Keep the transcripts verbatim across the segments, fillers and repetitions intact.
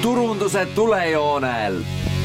turunduse tulejoonel.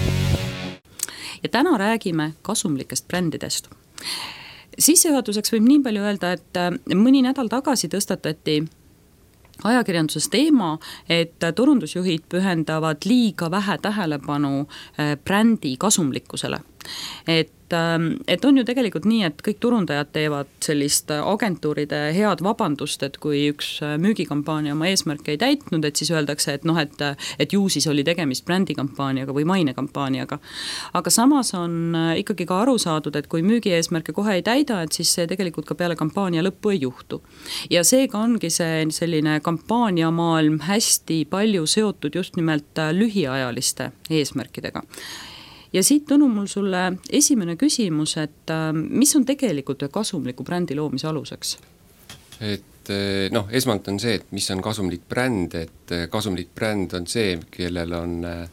Ja täna räägime kasumlikest brändidest. Sissejuhatuseks võib nii palju öelda, et mõni nädal tagasi tõstatati ajakirjanduses teema, et turundusjuhid pühendavad liiga vähe tähelepanu brändi kasumlikkusele. Et, et on ju tegelikult nii, et kõik turundajad teevad sellist agentuuride head vabandust, et kui üks müügikampaania oma eesmärke ei täitnud, et siis öeldakse, et noh, et, et ju siis oli tegemist brändikampaaniaga või mainekampaaniaga. Aga samas on ikkagi ka aru saadud, et kui müügi eesmärke kohe ei täida, et siis see tegelikult ka peale kampaania lõppu ei juhtu. Ja seega ongi see selline kampaaniamaailm hästi palju seotud just nimelt lühiajaliste eesmärkidega. Ja siit, Tõnu, mul sulle esimene küsimus, et mis on tegelikult kasumliku brändi loomise aluseks? Et noh, esmalt on see, et mis on kasumlik bränd, et kasumlik bränd on see, kellel on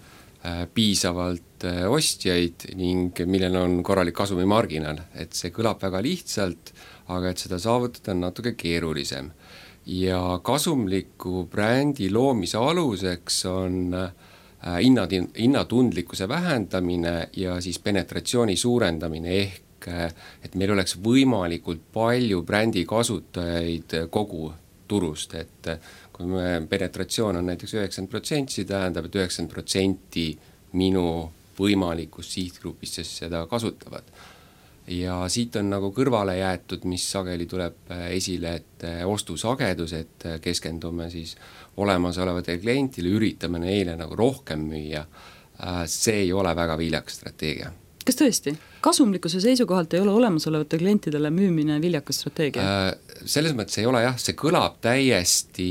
piisavalt ostjaid ning millel on korralik kasumimarginal. Et see kõlab väga lihtsalt, aga et seda saavutada on natuke keerulisem. Ja kasumliku brändi loomise aluseks on hinnatundlikkuse vähendamine ja siis penetratsiooni suurendamine ehk, et meil oleks võimalikult palju brändi kasutajaid kogu turust, et kui me penetratsioon on näiteks üheksakümmend protsenti, see tähendab, et üheksakümmend protsenti minu võimalikust sihtgrupist siis seda kasutavad. Ja siit on nagu kõrvale jäetud, mis sageli tuleb esile, et ostusagedus, et keskendume siis olemasolevatele klientile, üritame neile nagu rohkem müüa. See ei ole väga viljakas strateegia. Kas tõesti? Kasumlikkuse seisukohalt ei ole olemasolevate klientidele müümine viljakas strateegia? Selles mõttes ei ole jah, see kõlab täiesti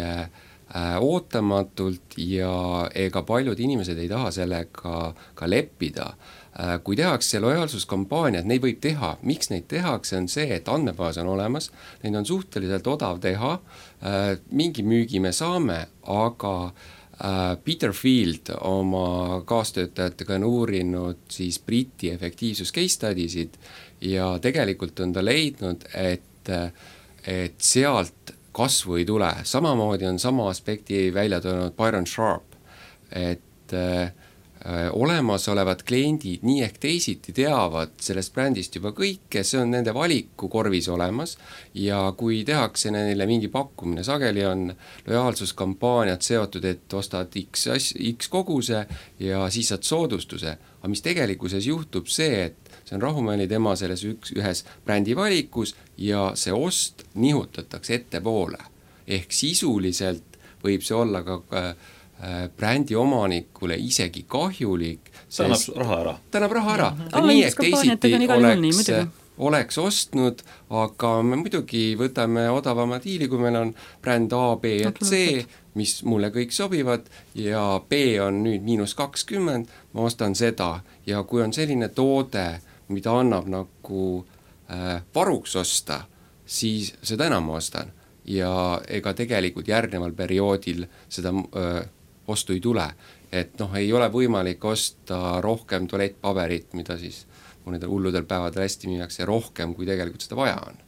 ootamatult ja ega paljud inimesed ei taha sellega ka leppida. Kui tehakse lojaalsuskampaaniad, neid võib teha. Miks neid tehakse, on see, et andmebaas on olemas, neid on suhteliselt odav teha, mingi müügi me saame, aga Peter Field oma kaastöötajatega on uurinud siis Briti efektiivsus case studies'id ja tegelikult on ta leidnud, et, et sealt kasvu ei tule. Samamoodi on sama aspekti välja toonud Byron Sharp, et olemasolevad kliendid nii ehk teisiti teavad sellest brändist juba kõike, see on nende valiku korvis olemas ja kui tehakse neile mingi pakkumine, sageli on lojaalsuskampaaniad seotud, et ostad X, X koguse ja siis saad soodustuse, aga mis tegelikkuses juhtub see, et see on rahumeeli tema selles üks, ühes brändi valikus ja see ost nihutatakse ettepoole ehk sisuliselt võib see olla ka brändi omanikule isegi kahjulik. Tänab raha ära. Tänab raha ära. Mm-hmm. Nii, et teisiti oleks, oleks ostnud, aga me muidugi võtame odavama diili, kui meil on bränd A, B ja C, mis mulle kõik sobivad ja B on nüüd miinus kakskümmend, ma ostan seda. Ja kui on selline toode, mida annab nagu äh, varuks osta, siis seda enam ma ostan. Ja ega tegelikult järgneval perioodil seda äh, ostu ei tule, et noh, ei ole võimalik osta rohkem tualettpaberit, mida siis mõnedel hulludel päevadel hästi müüakse rohkem, kui tegelikult seda vaja on.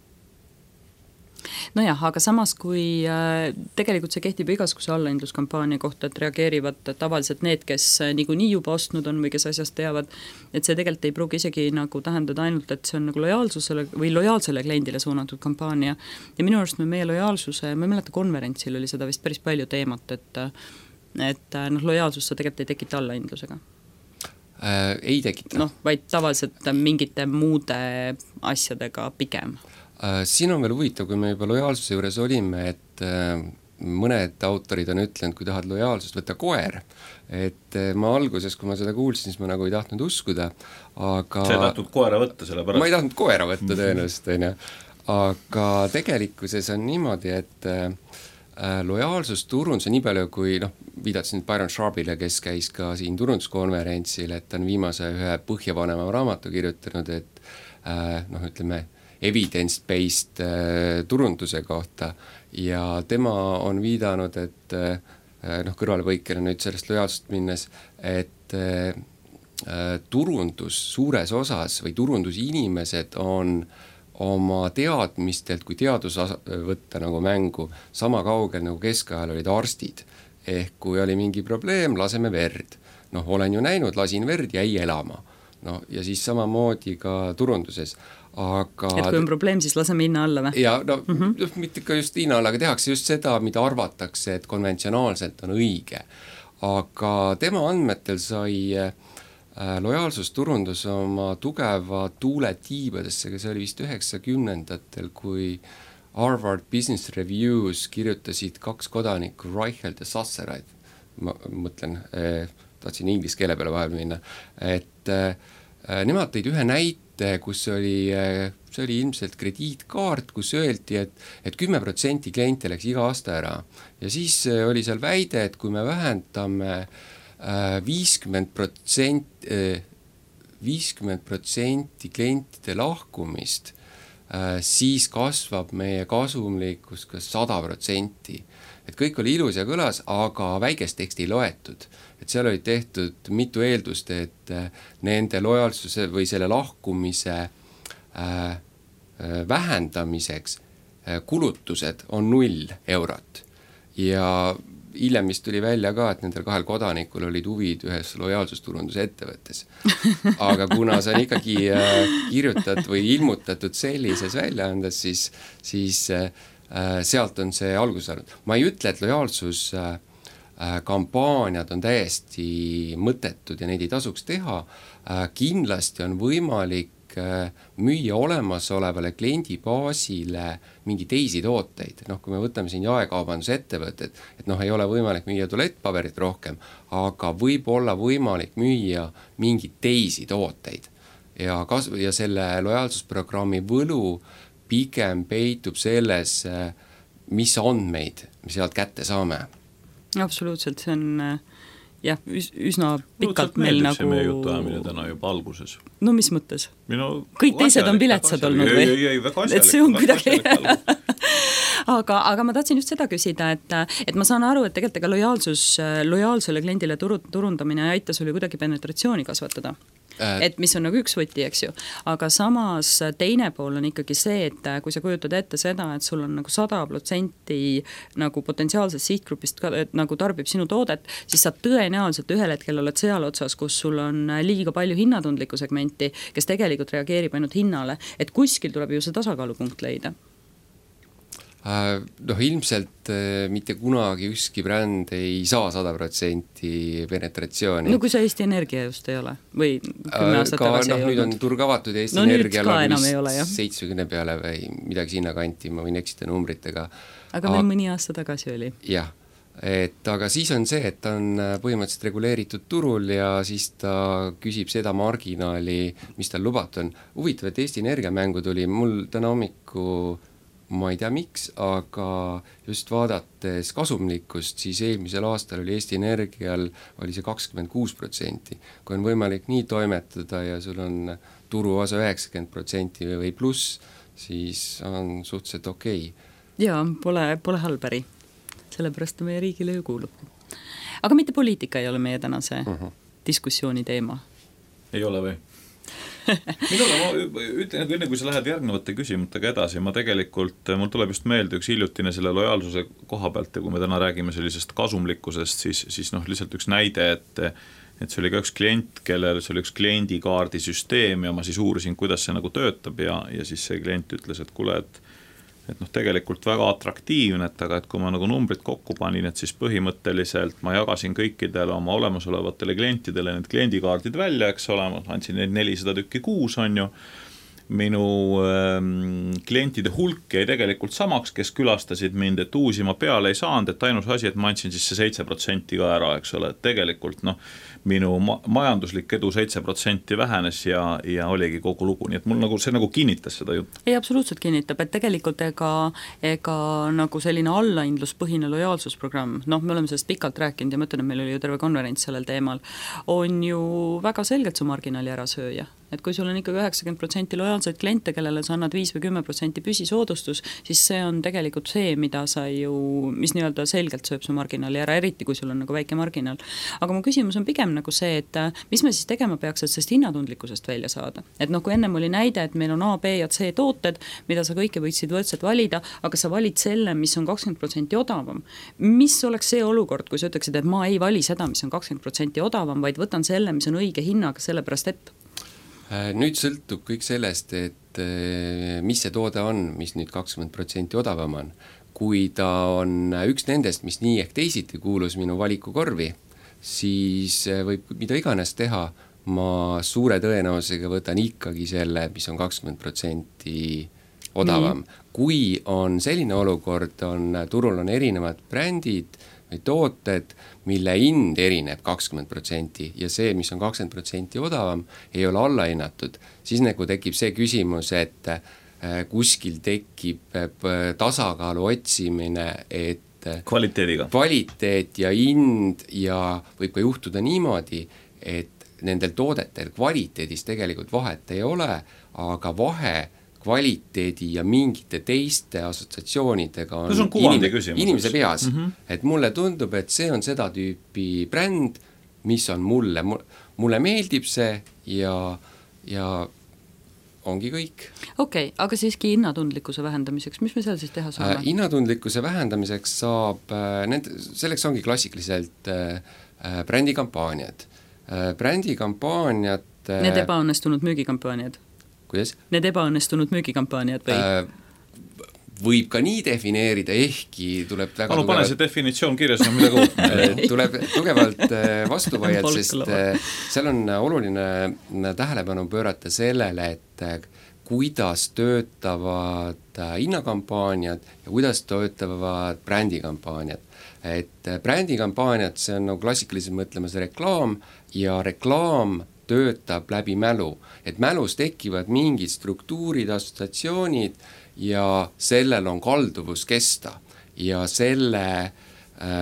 Nojah, aga samas kui äh, tegelikult see kehtib igasuguse allahindluskampaania kohta, et reageerivad tavaliselt need, kes niikuinii juba ostnud on või kes asjast teavad, et see tegelikult ei pruugi isegi nagu tähendada ainult, et see on nagu lojaalsusele või lojaalsele kliendile suunatud kampaania. Ja minu arust me meie lojaalsuse, ma ei mäleta konverentsil oli seda vist päris palju teemat, et et noh, lojaalsus sa tegelikult ei tekita allahindlusega. Äh, ei tekita. Noh, vaid tavaliselt mingite muude asjadega pigem. Äh, siin on veel huvitav, kui me juba lojaalsuse juures olime, et äh, mõned autorid on ütlenud, kui tahad lojaalsust, võtta koer. Et äh, ma alguses, kui ma seda kuulsin, siis ma nagu ei tahtnud uskuda. Aga... sa ei tahtnud koera võtta selle pärast? Ma ei tahtnud koera võtta tõenäoliselt, on ju. Aga tegelikkuses on niimoodi, et äh, lojaalsusturundus on nii palju, kui noh, viidasin Byron Sharpile, kes käis ka siin turunduskonverentsil, et on viimase ühe põhjavanema raamatu kirjutanud, et äh, noh, ütleme, evidence-based äh, turunduse kohta ja tema on viidanud, et äh, noh, kõrvalepõikena nüüd sellest lojaalsust minnes, et äh, turundus suures osas või turundusinimesed on oma teadmistelt, kui teadus võtta nagu mängu, sama kaugel nagu keskajal olid arstid. ehk kui oli mingi probleem, laseme verd. Noh, olen ju näinud, lasin verd, jäi elama. No ja siis samamoodi ka turunduses. Aga et kui on probleem, siis laseme hinna alla või? Ja no mm -hmm. mitte ka just hinna alla, aga tehakse just seda, mida arvatakse, et konventsionaalselt on õige. Aga tema andmetel sai äh, lojaalsusturundus oma tugeva tuule tiibadesse, see oli vist üheksakümnendatel, kui Harvard Business Reviews kirjutasid kaks kodanikku, Reichelt ja Sasserait, ma mõtlen, eh, tahtsin inglise keele peale vahel minna, et eh, nemad tõid ühe näite, kus oli, eh, see oli ilmselt krediitkaart, kus öeldi, et, et kümme protsenti kliente läks iga aasta ära ja siis eh, oli seal väide, et kui me vähendame viiskümmend protsenti viiskümmend protsenti klientide lahkumist, siis kasvab meie kasumlikkus ka sada protsenti. Et kõik oli ilus ja kõlas, aga väikest teksti ei loetud. Et seal oli tehtud mitu eeldust, et nende lojaalsuse või selle lahkumise vähendamiseks kulutused on null eurot. Ja hiljem vist tuli välja ka, et nendel kahel kodanikul olid huvid ühes lojaalsusturunduse ettevõttes. Aga kuna see on ikkagi kirjutatud või ilmutatud sellises väljaandes, siis, siis sealt on see algus saanud. Ma ei ütle, et lojaalsuskampaaniad on täiesti mõttetud ja neid ei tasuks teha. Kindlasti on võimalik müüa olemasolevale kliendibaasile mingi teisi tooteid. Noh, kui me võtame siin jaekaubandusettevõtted, et noh, ei ole võimalik müüa tualettpaberit rohkem, aga võib olla võimalik müüa mingi teisi tooteid. Ja, kas, ja selle lojaalsusprogrammi võlu pigem peitub selles, mis andmeid me sealt kätte saame. Absoluutselt, see on jah, üsna pikalt meil nagu... see meie jutu ajamine täna juba alguses. No mis mõttes? Minu... kõik teised on viletsad olnud või? Ei, ei, väga asjalik. Et see on kuidagi... aga, aga ma tahtsin just seda küsida, et, et ma saan aru, et tegelikult ega lojaalsus, lojaalsele kliendile turu, turundamine ei aita sul ju kuidagi penetratsiooni kasvatada. Et mis on nagu üks võti, eks ju. Aga samas teine pool on ikkagi see, et kui sa kujutad ette seda, et sul on nagu sada protsenti nagu potentsiaalsest sihtgrupist nagu tarbib sinu toodet, siis sa tõenäoliselt ühel hetkel oled seal otsas, kus sul on liiga palju hinnatundlikku segmenti, kes tegelikult reageerib ainult hinnale, et kuskil tuleb ju see tasakaalupunkt leida. Noh, ilmselt mitte kunagi ükski bränd ei saa sada protsenti penetratsiooni. No kui see Eesti Energia just ei ole või kümme aastat ka, tagasi no, ei nüüd olnud. on turg avatud ja Eesti no, Energial on vist seitsmekümne peale või midagi sinna kanti, ma võin eksida numbritega. Aga veel mõni aasta tagasi oli. Jah, et aga siis on see, et ta on põhimõtteliselt reguleeritud turul ja siis ta küsib seda marginaali, mis tal lubatud on. Huvitav, et Eesti Energia mängu tuli mul täna hommiku ma ei tea miks, aga just vaadates kasumlikkust, siis eelmisel aastal oli Eesti Energial oli see kakskümmend kuus protsenti. Kui on võimalik nii toimetada ja sul on turuosa üheksakümmend protsenti või pluss, siis on suhteliselt okei. Jaa, pole, pole halbäri. Sellepärast meie riigile ju kuulub. Aga mitte poliitika ei ole meie tänase uh-huh. diskussiooni teema. Ei ole või? Minule ma ütlen, et enne kui sa lähed järgnevate küsimustega edasi, ma tegelikult, mul tuleb just meelde üks hiljutine selle lojaalsuse koha pealt ja kui me täna räägime sellisest kasumlikkusest, siis, siis noh, lihtsalt üks näide, et, et see oli ka üks klient, kellel see oli üks kliendikaardisüsteem ja ma siis uurisin, kuidas see nagu töötab ja, ja siis see klient ütles, et kuule, et et noh, tegelikult väga atraktiivne, et aga et kui ma nagu numbrid kokku panin, et siis põhimõtteliselt ma jagasin kõikidele oma olemasolevatele klientidele need kliendikaardid välja, eks ole, ma andsin neid nelisada tükki kuus, on ju. Minu ähm, klientide hulk jäi tegelikult samaks, kes külastasid mind, et uusi ma peale ei saanud, et ainus asi, et ma andsin siis see seitse protsenti ka ära, eks ole, et tegelikult noh, minu ma- majanduslik edu seitse protsenti vähenes ja, ja oligi kogu lugu, nii et mul nagu see nagu kinnitas seda juttu. Ei, absoluutselt kinnitab, et tegelikult ega, ega nagu selline allaindluspõhine lojaalsusprogramm, noh, me oleme sellest pikalt rääkinud ja ma ütlen, et meil oli ju terve konverents sellel teemal, on ju väga selgelt su marginaali ära sööja. et kui sul on ikkagi üheksakümmend protsenti lojaalseid kliente, kellele sa annad viis või kümme protsenti püsisoodustus, siis see on tegelikult see, mida sa ju, mis nii-öelda selgelt sööb su marginaali ära, eriti kui sul on nagu väike marginaal. Aga mu küsimus on pigem nagu see, et mis me siis tegema peaks, et sellest hinnatundlikkusest välja saada. Et noh, kui ennem oli näide, et meil on A, B ja C tooted, mida sa kõike võiksid võrdselt valida, aga sa valid selle, mis on kakskümmend protsenti odavam. Mis oleks see olukord, kui sa ütleksid, et ma ei vali seda, mis on kakskümmend protsenti odavam, vaid võtan selle, mis on õige hinnaga, sellepärast et nüüd sõltub kõik sellest, et mis see toode on, mis nüüd kakskümmend protsenti odavam on. Kui ta on üks nendest, mis nii ehk teisiti kuulus minu valikukorvi, siis võib mida iganes teha, ma suure tõenäosusega võtan ikkagi selle, mis on kakskümmend protsenti odavam. Nii. Kui on selline olukord, on turul on erinevad brändid või tooted, mille hind erineb kakskümmend protsenti ja see, mis on kakskümmend protsenti odavam, ei ole allahinnatud, siis nagu tekib see küsimus, et kuskil tekib tasakaalu otsimine, et kvaliteediga. Kvaliteet ja hind ja võib ka juhtuda niimoodi, et nendel toodetel kvaliteedis tegelikult vahet ei ole, aga vahe kvaliteedi ja mingite teiste assotsiatsioonidega on, on inim- küsimus, inimese peas. Mm-hmm. Et mulle tundub, et see on seda tüüpi bränd, mis on mulle, mulle meeldib see ja, ja ongi kõik. Okei, okay, aga siiski hinnatundlikkuse vähendamiseks, mis me seal siis teha saame? Äh, hinnatundlikkuse vähendamiseks saab, äh, nende, selleks ongi klassikaliselt äh, äh, brändikampaaniad. Äh, brändikampaaniad äh, Need ebaõnnestunud müügikampaaniad? Kuidas? Need ebaõnnestunud müügikampaaniad või? Äh, võib ka nii defineerida, ehkki tuleb väga Anu, tugevalt... pane see definitsioon kirjas, on midagi uut. tuleb tugevalt vastu vaielda, sest seal on oluline tähelepanu pöörata sellele, et kuidas töötavad hinnakampaaniad ja kuidas töötavad brändikampaaniad. Et brändikampaaniad, see on nagu klassikaliselt mõtlemas reklaam ja reklaam töötab läbi mälu, et mälus tekivad mingid struktuurid, assotsiatsioonid ja sellel on kalduvus kesta ja selle äh,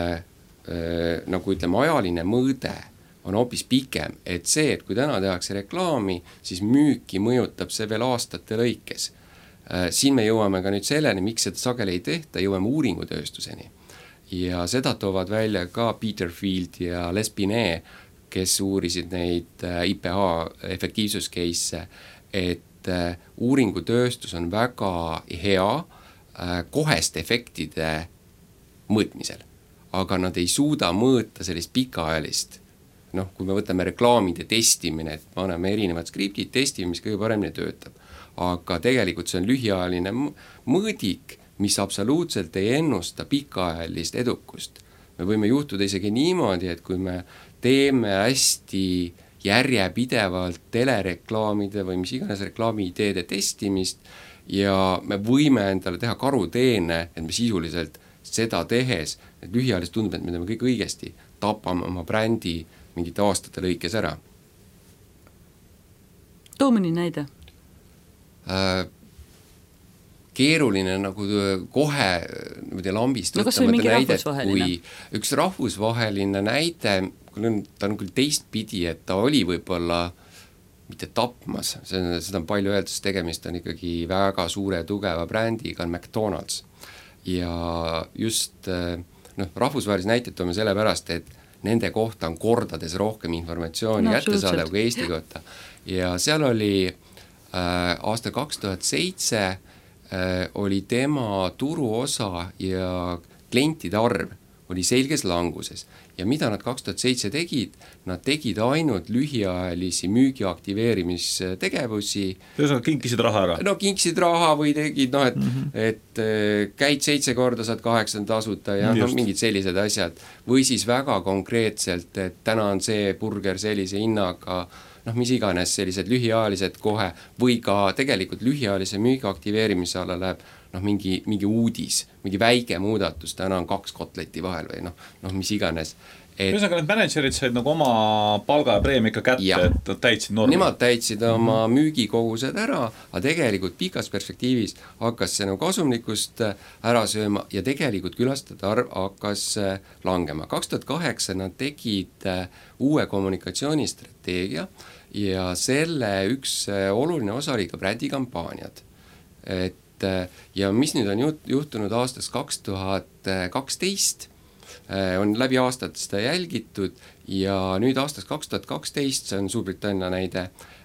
äh, nagu ütleme, ajaline mõõde on hoopis pikem, et see, et kui täna tehakse reklaami, siis müüki mõjutab see veel aastate lõikes. Äh, siin me jõuame ka nüüd selleni, miks seda sageli ei tehta, jõuame uuringutööstuseni ja seda toovad välja ka Peter Field ja Les Binet, kes uurisid neid I P A efektiivsuskeisse, et uuringutööstus on väga hea koheste efektide mõõtmisel, aga nad ei suuda mõõta sellist pikaajalist, noh, kui me võtame reklaamide testimine, et paneme erinevad skriptid, testime, mis kõige paremini töötab, aga tegelikult see on lühiajaline mõõdik, mis absoluutselt ei ennusta pikaajalist edukust. Me võime juhtuda isegi niimoodi, et kui me teeme hästi järjepidevalt telereklaamide või mis iganes reklaamiideede testimist ja me võime endale teha karuteene, et me sisuliselt seda tehes, et lühiajaliselt tundub, et me teeme kõik õigesti, tapame oma brändi mingite aastate lõikes ära. Too mõni näide. Äh, keeruline nagu kohe lambist no, võtta mõnda näidet, kui üks rahvusvaheline näide, ta on küll teistpidi, et ta oli võib-olla mitte tapmas, see, seda on palju öeldes, tegemist on ikkagi väga suure tugeva brändiga, on McDonald's ja just noh, rahvusvahelisi näiteid toome selle pärast, et nende kohta on kordades rohkem informatsiooni no, kättesaadav kui Eesti kohta ja seal oli äh, aasta kaks tuhat seitse äh, oli tema turuosa ja klientide arv oli selges languses ja mida nad kaks tuhat seitse tegid, nad tegid ainult lühiajalisi müügi aktiveerimistegevusi. Ühesõnaga kinkisid raha ära? No kinkisid raha või tegid, noh, et, mm-hmm. et käid seitse korda, saad kaheksand tasuta ja no, mingid sellised asjad. Või siis väga konkreetselt, et täna on see burger sellise hinnaga, noh, mis iganes sellised lühiajalised kohe või ka tegelikult lühiajalise müügi aktiveerimise alla läheb noh, mingi, mingi uudis, mingi väike muudatus, täna on kaks kotletti vahel või noh, noh mis iganes. Ühesõnaga, need managerid said nagu oma palga ja preemia ikka kätte, et nad täitsid normi. Nemad täitsid oma mm-hmm. müügikogused ära, aga tegelikult pikas perspektiivis hakkas see nagu kasumlikust ära sööma ja tegelikult külastajate arv hakkas langema. kaks tuhat kaheksa nad tegid uue kommunikatsioonistrateegia ja selle üks oluline osa oli ka brändikampaaniad. Et ja mis nüüd on juhtunud aastast kaks tuhat kaksteist, on läbi aastat seda jälgitud ja nüüd aastast kaks tuhat kaksteist, see on Suurbritannia näide,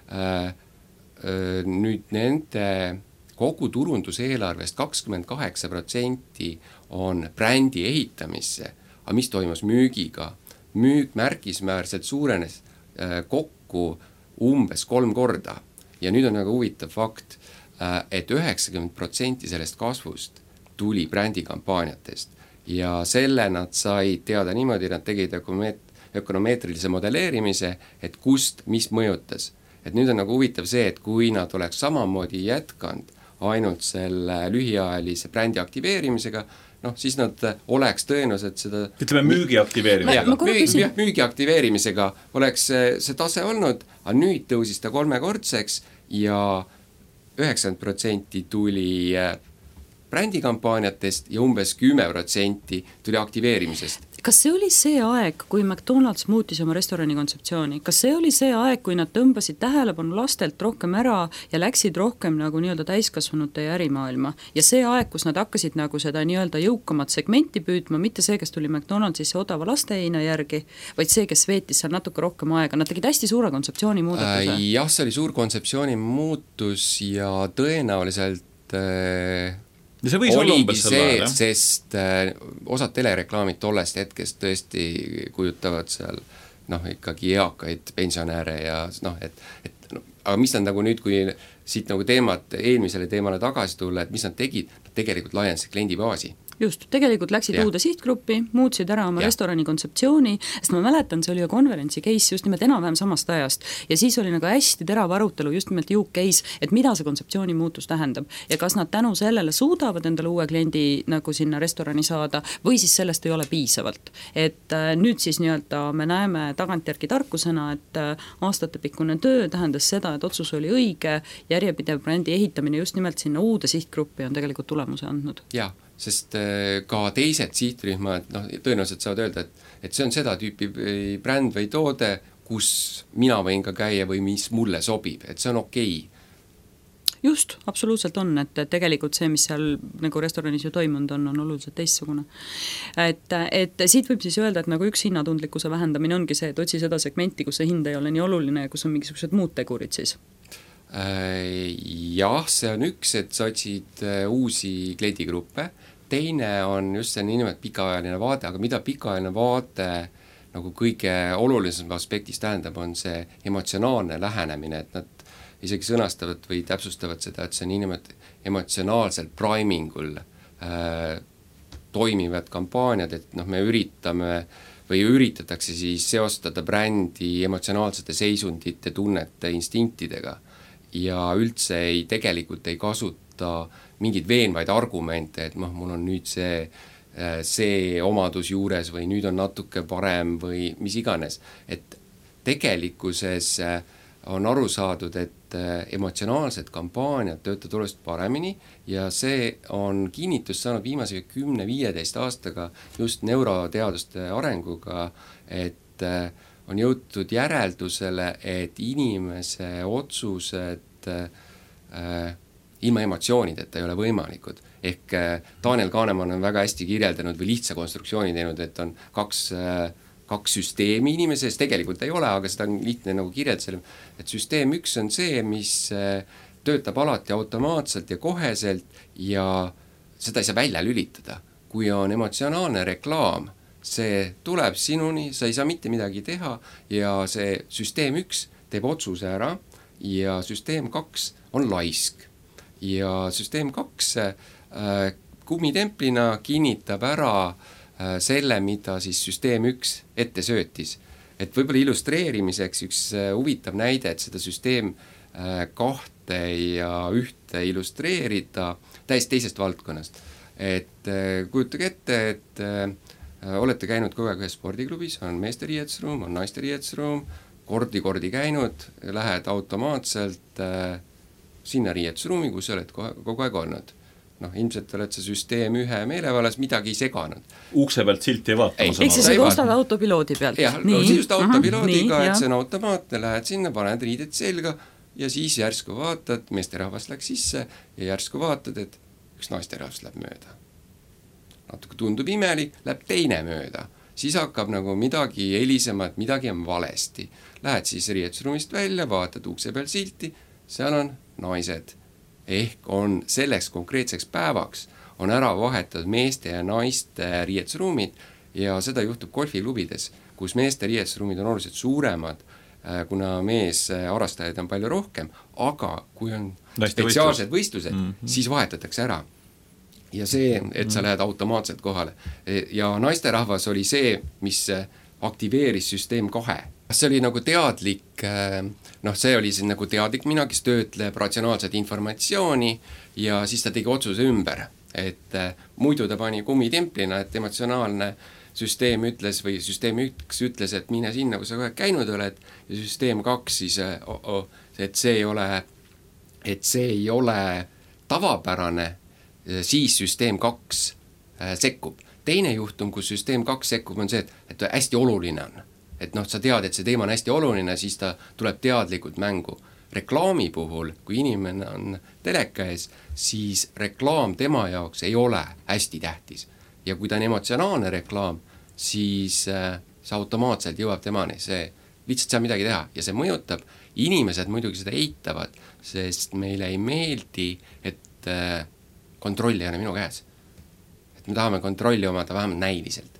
nüüd nende kogu turunduseelarvest kakskümmend kaheksa protsenti on brändi ehitamisse, aga mis toimus müügiga? Müük märkismäärselt suurenes kokku umbes kolm korda ja nüüd on nagu huvitav fakt, et üheksakümmend protsenti sellest kasvust tuli brändikampaaniatest ja selle nad said teada niimoodi, nad tegid ökonomeet-, ökonomeetrilise modelleerimise, et kust, mis mõjutas. Et nüüd on nagu huvitav see, et kui nad oleks samamoodi jätkanud ainult selle lühiajalise brändi aktiveerimisega, noh, siis nad oleks tõenäoliselt seda ütleme müügi aktiveerimisega. Ja, müügi, müügi aktiveerimisega oleks see tase olnud, aga nüüd tõusis ta kolmekordseks ja üheksakümmend protsenti tuli brändikampaaniatest ja umbes kümme protsenti tuli aktiveerimisest. Kas see oli see aeg, kui McDonald's muutis oma restorani kontseptsiooni? Kas see oli see aeg, kui nad tõmbasid tähelepanu lastelt rohkem ära ja läksid rohkem nagu nii-öelda täiskasvanute ja ärimaailma? Ja see aeg, kus nad hakkasid nagu seda nii-öelda jõukamat segmenti püüdma, mitte see, kes tuli McDonald'sisse odava lasteheina järgi, vaid see, kes veetis seal natuke rohkem aega. Nad tegid hästi suure kontseptsiooni muudatuse. Äh, jah, see oli suur kontseptsiooni muutus ja tõenäoliselt äh, ja see võis olla umbes selle ajal, jah? Sest äh, osad telereklaamid tollest hetkest tõesti kujutavad seal noh, ikkagi eakaid pensionäre ja noh, et, et no, aga mis nad nagu nüüd, kui siit nagu teemat, eelmisele teemale tagasi tulla, et mis nad tegid, nad tegelikult laiendasid kliendibaasi. Just, tegelikult läksid ja. uude sihtgruppi, muutsid ära oma ja. restorani kontseptsiooni, sest ma mäletan, see oli ju konverentsi case just nimelt enam-vähem samast ajast ja siis oli nagu hästi terav arutelu just nimelt U K-s, et mida see kontseptsiooni muutus tähendab ja kas nad tänu sellele suudavad endale uue kliendi nagu sinna restorani saada või siis sellest ei ole piisavalt. Et äh, nüüd siis nii-öelda me näeme tagantjärgi tarkusena, et äh, aastatepikkune töö tähendas seda, et otsus oli õige, järjepidev brändi ehitamine just nimelt sinna uude sihtgruppi on tegelikult tulemuse andnud. Jaa, sest ka teised sihtrühmad noh, tõenäoliselt saavad öelda, et, et see on seda tüüpi bränd või toode, kus mina võin ka käia või mis mulle sobib, et see on okei. Just, absoluutselt on, et tegelikult see, mis seal nagu restoranis ju toimunud on, on oluliselt teistsugune. Et, et siit võib siis öelda, et nagu üks hinnatundlikkuse vähendamine ongi see, et otsi seda segmenti, kus see hind ei ole nii oluline ja kus on mingisugused muud tegurid siis. Jah, see on üks, et sa otsid uusi kliendigruppe, teine on just see niimoodi pikaajaline vaade, aga mida pikaajaline vaade nagu kõige olulisem aspektis tähendab, on see emotsionaalne lähenemine, et nad isegi sõnastavad või täpsustavad seda, et see on niimoodi emotsionaalselt primingul äh, toimivad kampaaniad, et noh, me üritame või üritatakse siis seostada brändi emotsionaalsete seisundite, tunnete, instinktidega ja üldse ei, tegelikult ei kasuta mingid veenvaid argumente, et noh, mul on nüüd see, see omadus juures või nüüd on natuke parem või mis iganes. Et tegelikkuses on aru saadud, et emotsionaalsed kampaaniad töötavad oluliselt paremini ja see on kinnitust saanud viimase kümne-viieteist aastaga just neuroteaduste arenguga, et on jõutud järeldusele, et inimese otsused äh, ilma emotsioonideta ei ole võimalikud. Ehk äh, Daniel Kahneman on väga hästi kirjeldanud või lihtsa konstruktsiooni teinud, et on kaks, äh, kaks süsteemi inimeses, tegelikult ei ole, aga seda on lihtne nagu kirjeldada, et süsteem üks on see, mis äh, töötab alati automaatselt ja koheselt ja seda ei saa välja lülitada. Kui on emotsionaalne reklaam, see tuleb sinuni, sa ei saa mitte midagi teha ja see süsteem üks teeb otsuse ära ja süsteem kaks on laisk. Ja süsteem kaks äh, kummitemplina kinnitab ära äh, selle, mida siis süsteem üks ette söötis. Et võib-olla illustreerimiseks üks äh, huvitav näide, et seda süsteem äh, kahte kahte ja ühte illustreerida täiesti teisest valdkonnast. Et kujutage ette, et äh, olete käinud kogu aeg ühes spordiklubis, on meeste riietusruum, on naiste riietusruum, kordi-kordi käinud, lähed automaatselt äh, sinna riietusruumi, kus oled kogu aeg olnud. Noh, ilmselt oled sa süsteem ühe meelevallas, midagi ei seganud. Ukse pealt silti ei vaata. Ehk siis sa ostad autopiloodi pealt. Jah, no siis just autopiloodiga, et see on automaatne, lähed sinna, paned riided selga ja siis järsku vaatad, meesterahvas läks sisse ja järsku vaatad, et üks naisterahvas läheb mööda. Natuke tundub imelik, läheb teine mööda. Siis hakkab nagu midagi helisema, et midagi on valesti. Lähed siis riietusruumist välja, vaatad ukse peal silti, seal on naised. Ehk on selleks konkreetseks päevaks on ära vahetatud meeste ja naiste riietusruumid ja seda juhtub golfiklubides, kus meeste riietusruumid on oluliselt suuremad, kuna mees harrastajaid on palju rohkem, aga kui on naiste spetsiaalsed võistlused, mm -hmm. siis vahetatakse ära. Ja see, et sa lähed automaatselt kohale. Ja naisterahvas oli see, mis aktiveeris süsteem kahe. See oli nagu teadlik, noh see oli siin nagu teadlik mina, kes töötleb ratsionaalset informatsiooni ja siis ta tegi otsuse ümber, et muidu ta pani kummitemplina, et emotsionaalne süsteem ütles või süsteem üks ütles, et mine sinna, kui sa kohe käinud oled ja süsteem kaks siis, oh, oh, et see ei ole, et see ei ole tavapärane, siis süsteem kaks sekkub. Teine juhtum, kus süsteem kaks sekkub, on see, et, et hästi oluline on. Et noh, sa tead, et see teema on hästi oluline, siis ta tuleb teadlikult mängu. Reklaami puhul, kui inimene on teleka ees, siis reklaam tema jaoks ei ole hästi tähtis. Ja kui ta on emotsionaalne reklaam, siis see automaatselt jõuab temani, see lihtsalt saa midagi teha ja see mõjutab. Inimesed muidugi seda eitavad, sest meile ei meeldi, et kontrolli ei ole minu käes. Et me tahame kontrolli omada vähemalt näiliselt.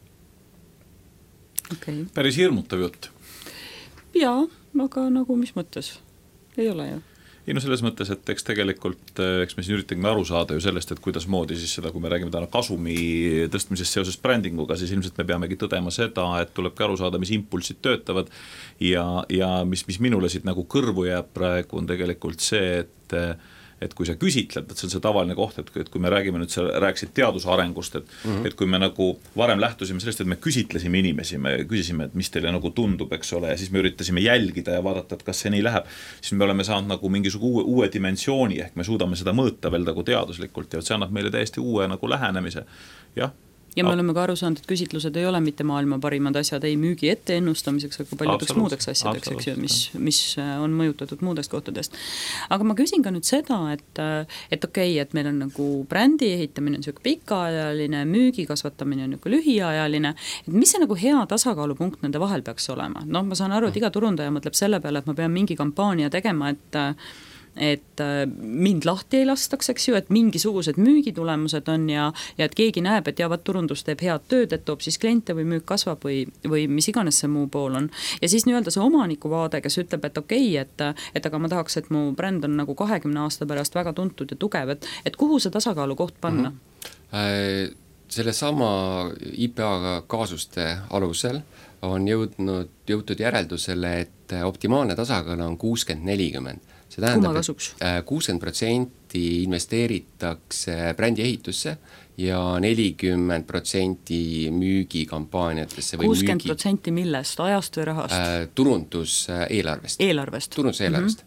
Okay. Päris hirmutav jutt. Jaa, aga nagu mis mõttes? Ei ole ju. Ei no selles mõttes, et eks tegelikult, eks me siin üritame aru saada ju sellest, et kuidas moodi siis seda, kui me räägime täna kasumi tõstmisest seoses brändinguga, siis ilmselt me peamegi tõdema seda, et tulebki aru saada, mis impulsid töötavad ja, ja mis, mis minule siit nagu kõrvu jääb praegu on tegelikult see, et et kui sa küsitled, et see on see tavaline koht, et kui me räägime nüüd, sa rääkisid teaduse arengust, et, mm -hmm. et kui me nagu varem lähtusime sellest, et me küsitlesime inimesi, me küsisime, et mis teile nagu tundub, eks ole, ja siis me üritasime jälgida ja vaadata, et kas see nii läheb, siis me oleme saanud nagu mingisugune uue, uue dimensiooni, ehk me suudame seda mõõta veel nagu teaduslikult ja see annab meile täiesti uue nagu lähenemise, jah. Ja me oleme ka aru saanud, et küsitlused ei ole mitte maailma parimad asjad, ei müügi ette ennustamiseks, aga paljudeks muudeks asjadeks, eks ju, mis, mis on mõjutatud muudest kohtadest. Aga ma küsin ka nüüd seda, et, et okei, okay, et meil on nagu brändi ehitamine on selline pikaajaline, müügi kasvatamine on nagu lühiajaline, et mis see nagu hea tasakaalupunkt nende vahel peaks olema? No ma saan aru, et iga turundaja mõtleb selle peale, et ma pean mingi kampaania tegema, et et mind lahti ei lastaks, eks ju, et mingisugused müügitulemused on ja, ja et keegi näeb, et jaavat turundus teeb head tööd, et toob siis kliente või müük kasvab või, või mis iganes see muu pool on. Ja siis nii-öelda see omaniku vaade, kes ütleb, et okei, et, et aga ma tahaks, et mu bränd on nagu kahekümne aasta pärast väga tuntud ja tugev, et, et kuhu see tasakaalu koht panna? Mm-hmm. Äh, selle sama I P A kaasuste alusel on jõudnud, jõutud järeldusele, et optimaalne tasakaal on kuuskümmend nelikümmend. See tähendab, et kuuskümmend protsenti investeeritakse brändi ehitusse ja nelikümmend protsenti müügikampaaniatesse või kuuskümmend protsenti millest? Ajast või rahast? Äh, turundus eelarvest. Eelarvest? Turundus eelarvest.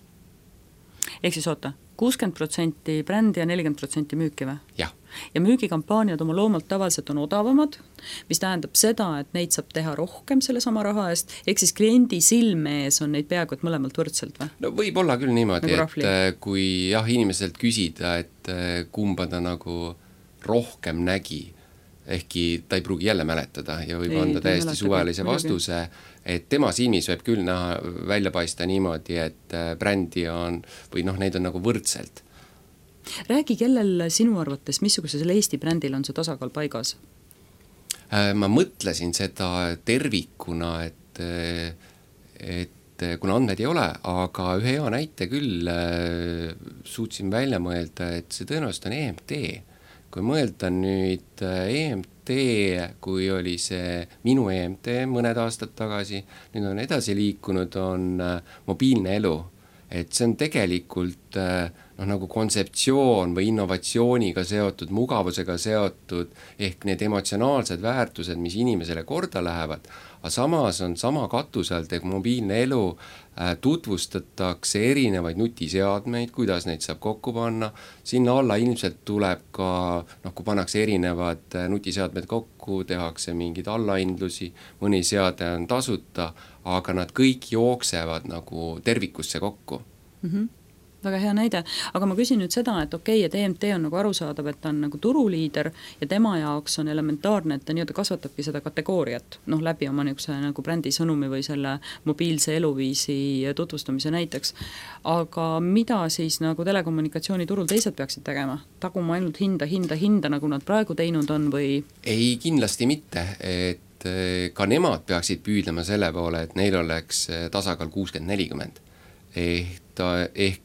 Mm-hmm. Ehk siis oota, kuuskümmend protsenti brändi ja nelikümmend protsenti müüki või? Jah. Ja müügikampaaniad oma loomalt tavaliselt on odavamad, mis tähendab seda, et neid saab teha rohkem selle sama raha eest, ehk siis kliendi silme ees on neid peaaegu et mõlemalt võrdselt või? No võib olla küll niimoodi, nagu et kui jah, inimeselt küsida, et kumba ta nagu rohkem nägi, ehkki ta ei pruugi jälle mäletada ja võib ei, anda täiesti suvalise vastuse, et tema silmis võib küll näha välja paista niimoodi, et brändi on, või noh, neid on nagu võrdselt. Räägi, kellel sinu arvates, missugusel Eesti brändil on see tasakaal paigas? Ma mõtlesin seda tervikuna, et, et kuna andmed ei ole, aga ühe hea näite küll suutsin välja mõelda, et see tõenäoliselt on E M T. Kui mõelda nüüd E M T, kui oli see minu E M T mõned aastad tagasi, nüüd on edasi liikunud, on mobiilne elu. et see on tegelikult noh, nagu kontseptsioon või innovatsiooniga seotud, mugavusega seotud, ehk need emotsionaalsed väärtused, mis inimesele korda lähevad, aga samas on sama katuse alt, ehk mobiilne elu äh, tutvustatakse erinevaid nutiseadmeid, kuidas neid saab kokku panna, sinna alla ilmselt tuleb ka, noh kui pannakse erinevad nutiseadmed kokku, tehakse mingeid allahindlusi, mõni seade on tasuta, aga nad kõik jooksevad nagu tervikusse kokku. Mhm. Väga hea näide, aga ma küsin nüüd seda, et okei, et E M T on nagu arusaadav, et ta on nagu turuliider ja tema jaoks on elementaarne, et ta nii-öelda kasvatabki seda kategooriat, noh läbi oma niisuguse nagu brändi sõnumi või selle mobiilse eluviisi tutvustamise näiteks. Aga mida siis nagu telekommunikatsiooniturul teised peaksid tegema? Taguma ainult hinda, hinda, hinda, nagu nad praegu teinud on või? Ei, kindlasti mitte, et ka nemad peaksid püüdlema selle poole, et neil oleks tasakaal kuuskümmend nelikümmend. Ehk, ta, ehk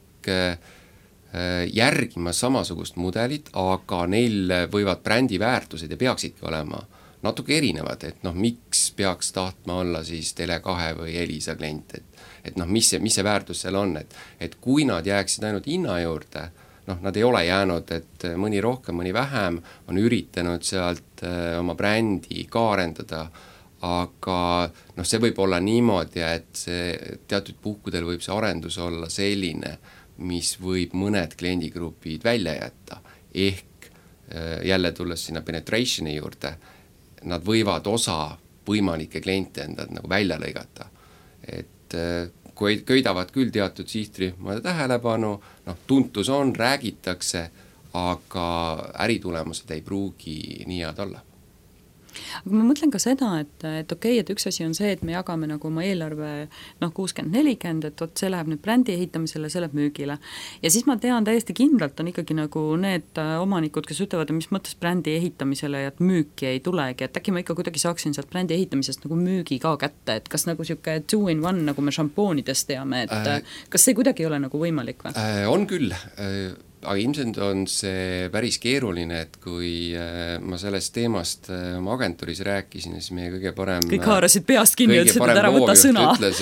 järgima samasugust mudelit, aga neil võivad brändi väärtused ja peaksidki olema natuke erinevad, et noh, miks peaks tahtma olla siis Tele kahe või Elisa klient, et, et noh, mis see, mis see väärtus seal on, et, et kui nad jääksid ainult hinna juurde, noh, nad ei ole jäänud, et mõni rohkem, mõni vähem on üritanud sealt oma brändi ka arendada, aga noh, see võib olla niimoodi, et see teatud puhkudel võib see arendus olla selline, mis võib mõned kliendigrupid välja jätta, ehk jälle tulles sinna penetrationi juurde, nad võivad osa võimalikke kliente endad nagu välja lõigata, et kui köidavad küll teatud sihtrühmade tähelepanu, noh, tuntus on, räägitakse, aga äritulemused ei pruugi nii head olla. Aga ma mõtlen ka seda, et, et okei, et üks asi on see, et me jagame nagu oma eelarve noh, kuuskümmend nelikümmend, et oot, see läheb nüüd brändi ehitamisele, see läheb müügile. Ja siis ma tean täiesti kindlalt on ikkagi nagu need omanikud, kes ütlevad, mis mõttes brändi ehitamisele ja et müüki ei tulegi, et äkki ma ikka kuidagi saaksin sealt brändi ehitamisest nagu müügi ka kätte, et kas nagu siuke two in one, nagu me šampoonides teame, et äh, kas see kuidagi ei ole nagu võimalik või? Äh, on küll äh, aga ilmselt on see päris keeruline, et kui ma sellest teemast oma agentuuris rääkisin, siis meie kõige parem kõik haarasid peast kinni, ütlesid, et ära võta sõna. Ütles,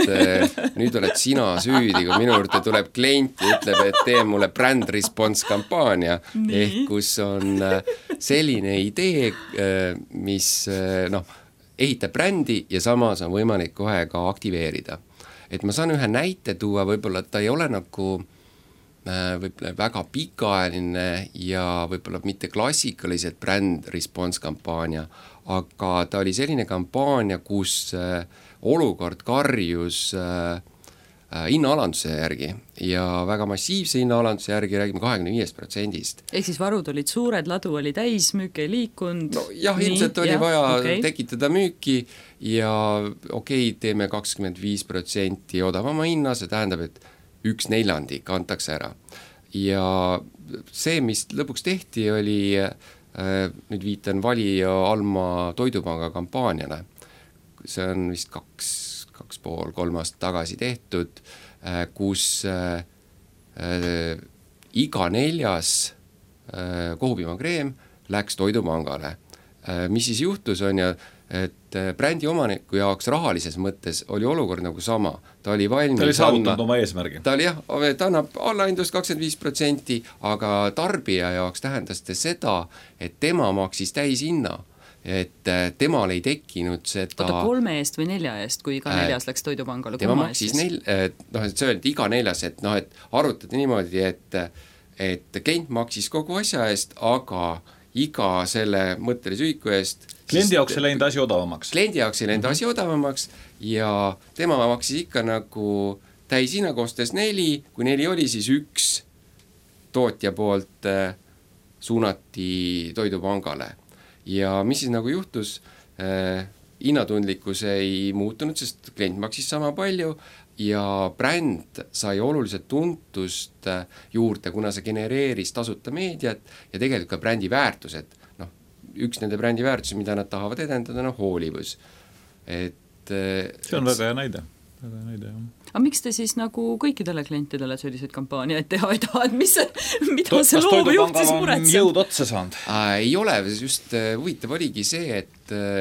et nüüd oled sina süüdi, kui minu juurde tuleb klient ja ütleb, et tee mulle brand response kampaania, ehk kus on selline idee, mis noh, ehitab brändi ja samas on võimalik kohe ka aktiveerida. Et ma saan ühe näite tuua, võib-olla ta ei ole nagu võib-olla väga pikaajaline ja võib-olla mitte klassikaliselt brand response kampaania, aga ta oli selline kampaania, kus olukord karjus hinnaalanduse järgi ja väga massiivse hinnaalanduse järgi räägime kahekümne viiest protsendist. Ehk siis varud olid suured, ladu oli täis, müük ei liikunud. No, jah, ilmselt oli jah, vaja okay. tekitada müüki ja okei, okay, teeme kakskümmend viis protsenti odavama hinna, see tähendab, et üks neljandik antakse ära. Ja see, mis lõpuks tehti, oli, nüüd viitan Valija Alma toidupanga kampaaniale. See on vist kaks, kaks pool, kolm aastat tagasi tehtud, kus iga neljas kohupiimakreem läks toidupangale. Mis siis juhtus on ja et brändi omaniku jaoks rahalises mõttes oli olukord nagu sama. Ta oli valmis ta oli saavutanud oma eesmärgi. Ta oli jah, ta annab allahindlust kakskümmend viis protsenti, aga tarbija jaoks tähendas ta seda, et tema maksis täishinna, et temal ei tekkinud seda Oota, kolme eest või nelja eest, kui iga neljas läks toidupangale? Tema maksis nel... noh, et see oli iga neljas, et noh, et arutati niimoodi, et, et klient maksis kogu asja eest, aga iga selle mõttelise ühiku eest kliendi jaoks ei läinud asi odavamaks. Kliendi jaoks ei läinud mm-hmm. asi odavamaks ja tema maksis ikka nagu täishinna koostes neli, kui neli oli, siis üks tootja poolt suunati toidupangale. Ja mis siis nagu juhtus, eh, hinnatundlikkus ei muutunud, sest klient maksis sama palju ja bränd sai oluliselt tuntust juurde, kuna see genereeris tasuta meediat ja tegelikult ka brändi väärtused. Noh, üks nende brändi väärtusi, mida nad tahavad edendada, on hoolivus. Et, see on et... väga hea näide. Väga hea näide, jah. Aga miks te siis nagu kõikidele klientidele selliseid kampaaniaid teha ei taha, et mis see, mida to, see loova juht siis muretseb? Jõud otsa saanud? Äh, ei ole, just huvitav oligi see, et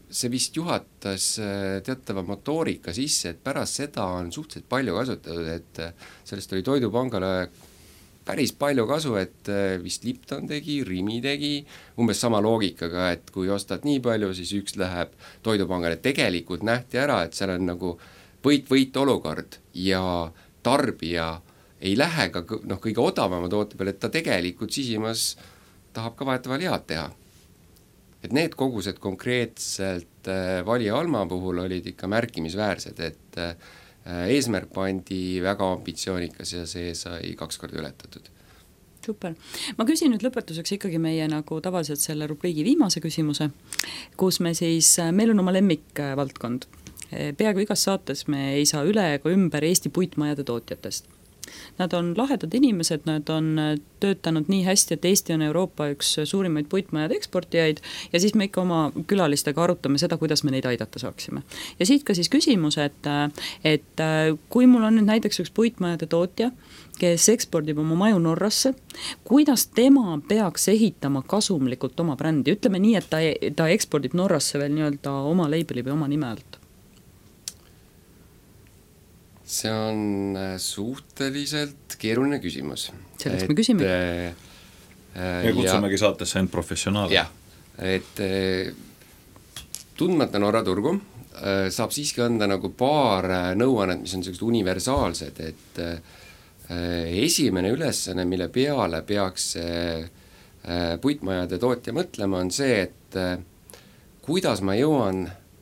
see vist juhatas teatava motoorika sisse, et pärast seda on suhteliselt palju kasutatud, et sellest oli Toidupangale päris palju kasu, et vist Lipton tegi, Rimi tegi, umbes sama loogikaga, et kui ostad nii palju, siis üks läheb Toidupangale, tegelikult nähti ära, et seal on nagu võit-võit olukord ja tarbija ei lähe ka noh, kõige odavama toote peale, et ta tegelikult sisimas tahab ka vahetavalt head teha. Et need kogused konkreetselt Valja Alma puhul olid ikka märkimisväärsed, et eesmärk pandi väga ambitsioonikas ja see sai kaks korda ületatud. Super. Ma küsin nüüd lõpetuseks ikkagi meie nagu tavaliselt selle rubriigi viimase küsimuse, kus me siis, meil on oma lemmikvaldkond. Peaaegu igas saates me ei saa üle ega ümber Eesti puitmajade tootjatest. Nad on lahedad inimesed, nad on töötanud nii hästi, et Eesti on Euroopa üks suurimaid puitmajade eksportijaid ja siis me ikka oma külalistega arutame seda, kuidas me neid aidata saaksime. Ja siit ka siis küsimus, et, et kui mul on nüüd näiteks üks puitmajade tootja, kes ekspordib oma maju Norrasse, kuidas tema peaks ehitama kasumlikult oma brändi? Ütleme nii, et ta, ta ekspordib Norrasse veel nii-öelda oma labeli või oma nime alt. See on suhteliselt keeruline küsimus. Selleks me küsime. Ja kutsumegi saatesse ainult professionaale. Jah, et tundmata Norra turgu saab siiski anda nagu paar nõuannet, mis on sellised universaalsed, et esimene ülesanne, mille peale peaks puitmajade tootja mõtlema, on see, et kuidas ma jõuan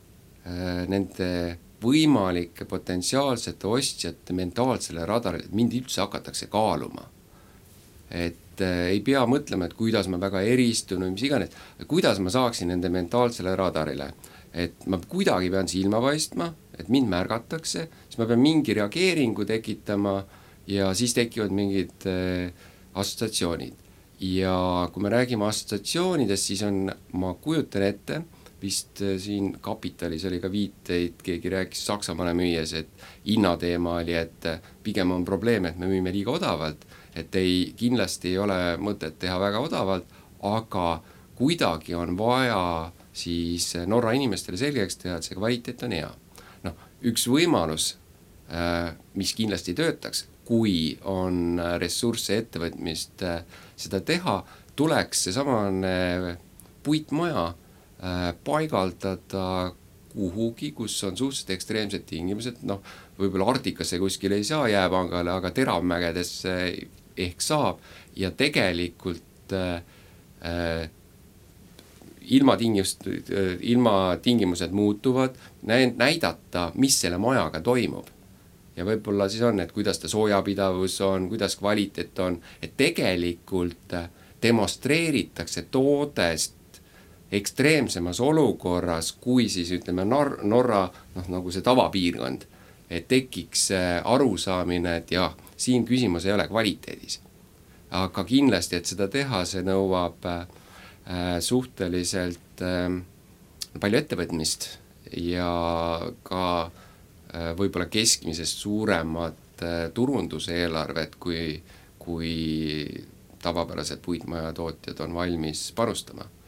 nende võimalike potentsiaalsete ostjate mentaalsele radarile, et mind üldse hakatakse kaaluma. Et äh, ei pea mõtlema, et kuidas ma väga eristun või mis iganes, kuidas ma saaksin nende mentaalsele radarile. Et ma kuidagi pean silma paistma, et mind märgatakse, siis ma pean mingi reageeringu tekitama ja siis tekivad mingid äh, assotsiatsioonid. Ja kui me räägime assotsiatsioonidest, siis on, ma kujutan ette, vist siin Kapitalis oli ka viiteid, keegi rääkis Saksamaale müües, et hinnateema oli, et pigem on probleem, et me müüme liiga odavalt, et ei, kindlasti ei ole mõtet teha väga odavalt, aga kuidagi on vaja siis Norra inimestele selgeks teha, et see kvaliteet on hea. Noh, üks võimalus, mis kindlasti töötaks, kui on ressursse ettevõtmist seda teha, tuleks see samane puitmaja paigaldada kuhugi, kus on suhteliselt ekstreemsed tingimused, noh, võib-olla Arktikasse kuskil ei saa jääpangale, aga teravmägedesse ehk saab ja tegelikult äh, ilma, tingimust, äh, ilma tingimused muutuvad, näidata, mis selle majaga toimub. Ja võib-olla siis on, et kuidas ta soojapidavus on, kuidas kvaliteet on, et tegelikult demonstreeritakse toodest ekstreemsemas olukorras, kui siis ütleme Nor- Norra, noh nagu see tavapiirkond, et tekiks arusaamine, et jah, siin küsimus ei ole kvaliteedis. Aga kindlasti, et seda teha, see nõuab äh, suhteliselt äh, palju ettevõtmist ja ka äh, võib-olla keskmisest suuremat äh, turunduseelarvet, kui, kui tavapärased puitmaja tootjad on valmis panustama.